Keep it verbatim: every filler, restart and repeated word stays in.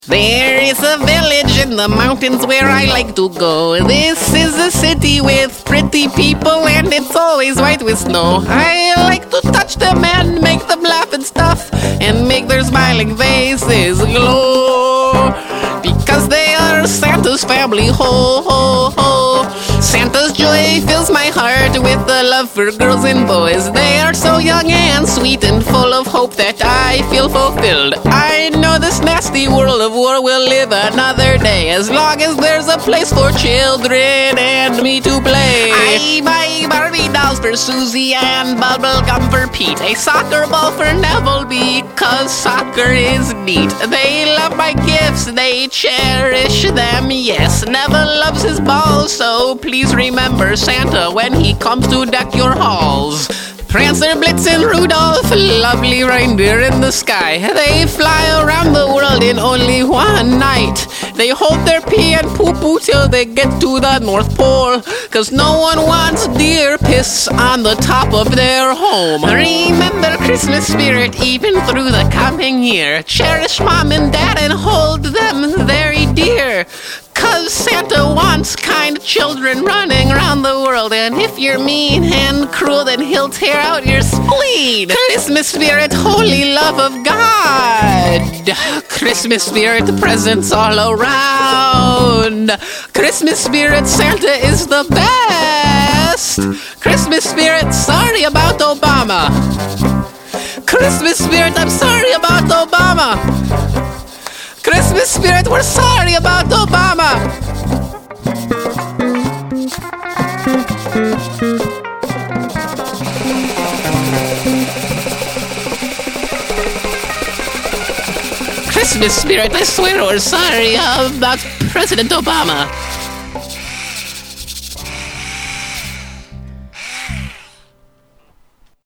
There is a village in the mountains where I like to go. This is a city with pretty people and it's always white with snow. I like to touch them and make them laugh and stuff and make their smiling faces glow. Because they are Santa's family, ho, ho, ho. Santa's joy fills my heart with the love for girls and boys. They are so young and sweet and full of hope that I feel fulfilled. I know this nasty world of war will live another day, as long as there's a place for children and me to play. I buy Barbie dolls for Susie and bubble gum for Pete, a soccer ball for Neville because soccer is neat. They love my gifts, they cherish them, yes. Neville loves his balls, so please remember Santa when he comes to deck your halls. Prancer, Blitzen, Rudolph, lovely reindeer in the sky. They fly around the world in only one night. They hold their pee and poo-poo till they get to the North Pole, 'cause no one wants deer piss on the top of their home. Remember Christmas spirit even through the coming year. Cherish mom and dad and hold them very dear, 'cause Santa wants kind children running around the world. And if you're mean and cruel, then he'll tear out your spleen. Christmas spirit, holy love of God. Christmas spirit, presents all around. Christmas spirit, Santa is the best. Christmas spirit, sorry about Obama. Christmas spirit, I'm sorry about Obama. Christmas spirit, we're sorry about Obama. Christmas spirit, I swear we're sorry about President Obama.